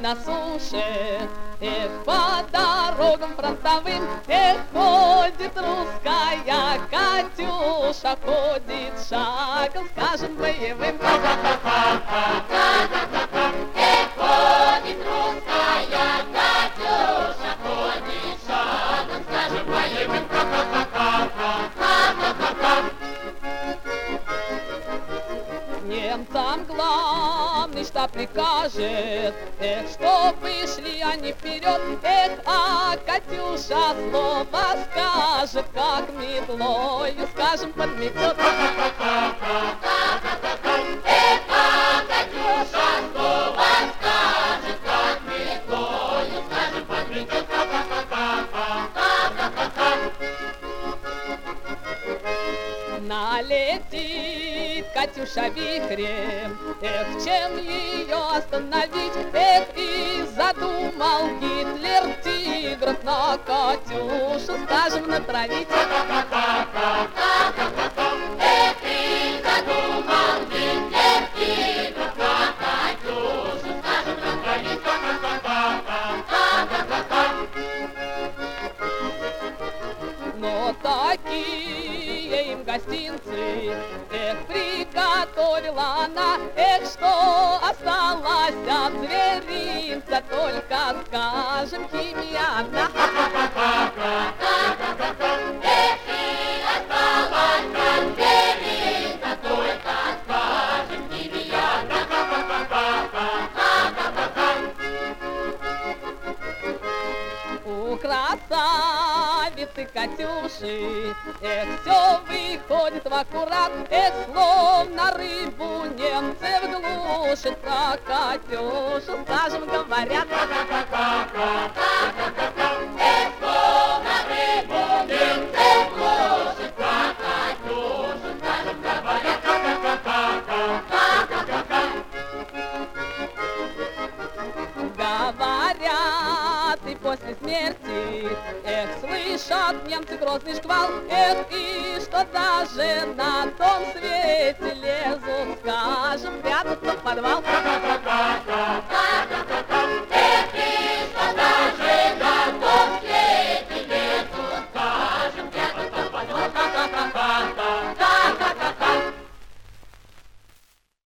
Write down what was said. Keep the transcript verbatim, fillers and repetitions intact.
на суше, эх, по дорогам фронтовым, эх, ходит русская Катюша, ходит шагом, скажем, боевым. Эх, ходит русская Катюша, ходит шагом, скажем, боевым. Немцам главный штаб прикажет, эх, чтобы шли они вперед, эх, а Катюша слово скажет, как метлою, скажем, подметет. Эх, а Катюша слово скажет, как метлою, скажем, подметет. Налетит Катюша вихрем, эх, чем ее остановить, эх, и задумал Гитлер тигров на Катюшу, скажем, натравить. Эх, и задумал Гитлер тигров на Катюшу, скажем, натравить. Но такие им гостинцы, эх, приготовила она, эх, что осталось от зверинца, только скажем, химия одна. Эх, и осталась от зверинца, только скажем, химия одна. У красавицы Катюши, эх, все выходит в аккурат, эх, словно рыбу немцы глушат, про Катюшу, скажем, говорят. Эх, словно рыбу немцы глушат, про Катюшу, скажем, говорят. Говорят, и после смерти, эх, слышат немцы грозный шквал, эх, и что даже на том свете лезут, скажем, прятаться в подвал.